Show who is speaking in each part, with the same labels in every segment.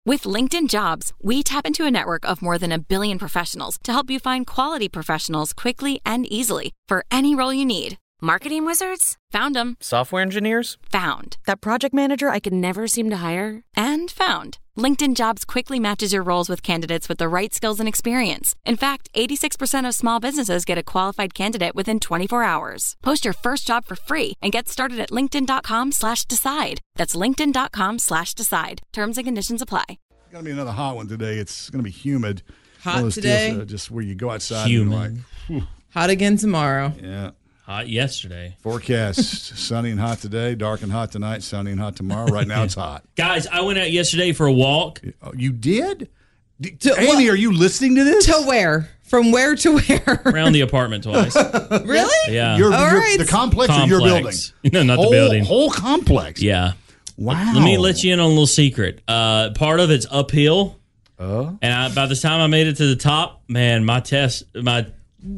Speaker 1: With LinkedIn Jobs, we tap into a network of more than 1 billion professionals to help you find quality professionals quickly and easily for any role you need. Marketing wizards? Found them.
Speaker 2: Software engineers?
Speaker 1: Found.
Speaker 3: That project manager I could never seem to hire?
Speaker 1: And found. LinkedIn Jobs quickly matches your roles with candidates with the right skills and experience. In fact, 86% of small businesses get a qualified candidate within 24 hours. Post your first job for free and get started at linkedin.com/decide. That's linkedin.com/decide. Terms and conditions apply.
Speaker 4: It's going to be another hot one today. It's going to be humid.
Speaker 5: Hot today.
Speaker 4: Deals, just where you go outside.
Speaker 6: Humid.
Speaker 4: And
Speaker 5: Hot again tomorrow.
Speaker 4: Yeah.
Speaker 6: Hot yesterday.
Speaker 4: Forecast, sunny and hot today, dark and hot tonight, sunny and hot tomorrow. Right now it's hot.
Speaker 6: Guys, I went out yesterday for a walk.
Speaker 4: You did? Amy, are you listening to this?
Speaker 5: To where? From where to where?
Speaker 6: Around the apartment twice.
Speaker 5: Really?
Speaker 6: Yeah.
Speaker 5: Right.
Speaker 4: The complex or your building?
Speaker 6: No, not the building.
Speaker 4: Whole complex?
Speaker 6: Yeah.
Speaker 4: Wow.
Speaker 6: Let me let you in on a little secret. Part of it's uphill. And by the time I made it to the top, man, my chest.
Speaker 4: What?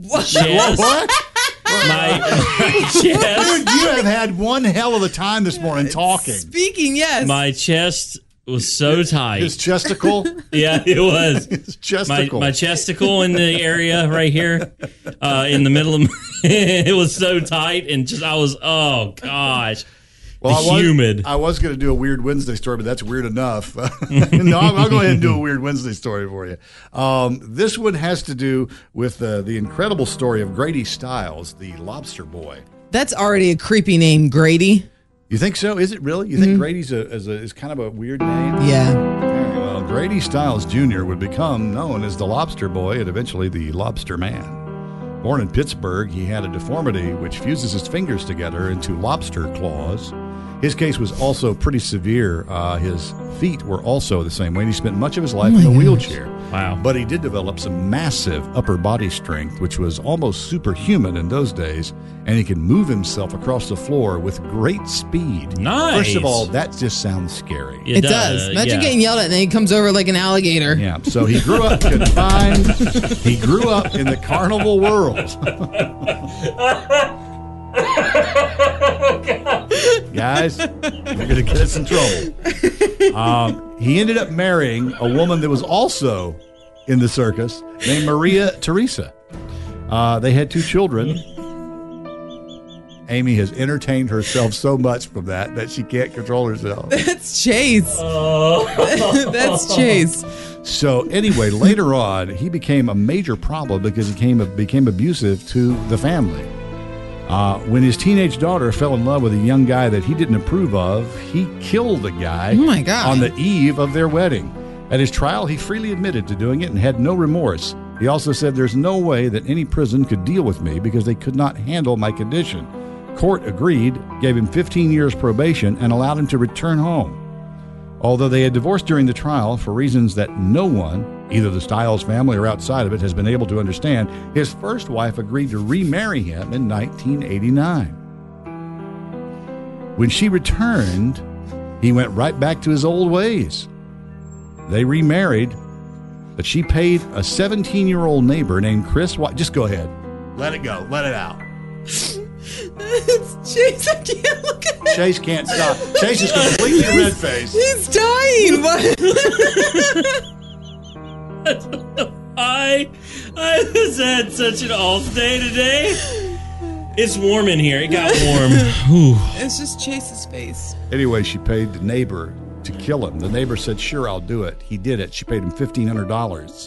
Speaker 6: My chest.
Speaker 4: Dude, you have had one hell of a time this morning talking.
Speaker 5: Speaking, yes.
Speaker 6: My chest was so tight.
Speaker 4: His chesticle?
Speaker 6: Yeah, it was.
Speaker 4: His chesticle.
Speaker 6: My chesticle in the area right here, in the middle of it was so tight, and just I was, oh gosh.
Speaker 4: Well,
Speaker 6: humid.
Speaker 4: I was going to do a Weird Wednesday story, but that's weird enough. No, I'll go ahead and do a Weird Wednesday story for you. This one has to do with the incredible story of Grady Stiles, the lobster boy.
Speaker 5: That's already a creepy name, Grady.
Speaker 4: You think so? Is it really? You think Grady's is kind of a weird name?
Speaker 5: Yeah.
Speaker 4: Well, Grady Stiles Jr. would become known as the Lobster Boy and eventually the Lobster Man. Born in Pittsburgh, he had a deformity which fuses his fingers together into lobster claws. His case was also pretty severe. His feet were also the same way, and he spent much of his life in a wheelchair.
Speaker 6: Wow.
Speaker 4: But he did develop some massive upper body strength, which was almost superhuman in those days, and he could move himself across the floor with great speed.
Speaker 6: Nice.
Speaker 4: First of all, that just sounds scary.
Speaker 5: It does. Imagine getting yelled at and then he comes over like an alligator.
Speaker 4: Yeah, so he grew up confined. He grew up in the carnival world. Guys, you're going to get us in trouble. He ended up marrying a woman that was also in the circus named Maria Teresa. They had 2 children. Amy has entertained herself so much from that she can't control herself.
Speaker 5: That's Chase. That's Chase.
Speaker 4: So anyway, later on, he became a major problem because he became abusive to the family. When his teenage daughter fell in love with a young guy that he didn't approve of, he killed the guy on the eve of their wedding. At his trial, he freely admitted to doing it and had no remorse. He also said, "There's no way that any prison could deal with me because they could not handle my condition." Court agreed, gave him 15 years probation, and allowed him to return home. Although they had divorced during the trial for reasons that no one, either the Stiles family or outside of it, has been able to understand, his first wife agreed to remarry him in 1989. When she returned, he went right back to his old ways. They remarried, but she paid a 17-year-old neighbor named Chris White. Just go ahead. Let it go. Let it out.
Speaker 5: It's Chase, I can't look at him.
Speaker 4: Chase can't stop. Chase is completely red-faced.
Speaker 5: He's dying.
Speaker 6: I just had such an off day today. It's warm in here. It got warm.
Speaker 5: It's just Chase's face.
Speaker 4: Anyway, she paid the neighbor to kill him. The neighbor said, "Sure, I'll do it." He did it. She paid him $1,500.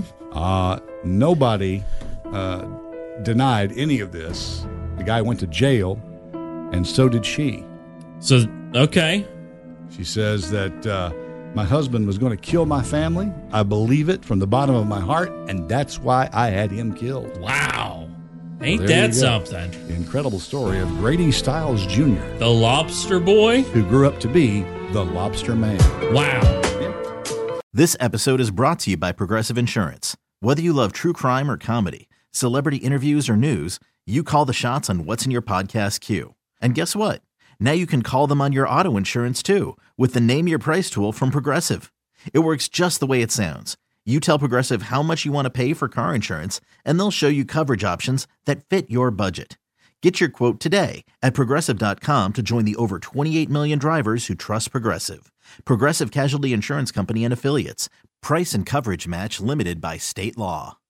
Speaker 4: Nobody denied any of this. The guy went to jail, and so did she.
Speaker 6: So, okay.
Speaker 4: She says that my husband was going to kill my family. I believe it from the bottom of my heart, and that's why I had him killed.
Speaker 6: Wow. Ain't
Speaker 4: Well, there
Speaker 6: that
Speaker 4: you go.
Speaker 6: something?
Speaker 4: The incredible story of Grady Stiles Jr.,
Speaker 6: The lobster boy?
Speaker 4: who grew up to be the Lobster Man.
Speaker 6: Wow.
Speaker 7: This episode is brought to you by Progressive Insurance. Whether you love true crime or comedy, celebrity interviews or news, you call the shots on what's in your podcast queue. And guess what? Now you can call them on your auto insurance too with the Name Your Price tool from Progressive. It works just the way it sounds. You tell Progressive how much you want to pay for car insurance, and they'll show you coverage options that fit your budget. Get your quote today at Progressive.com to join the over 28 million drivers who trust Progressive. Progressive Casualty Insurance Company and Affiliates. Price and coverage match limited by state law.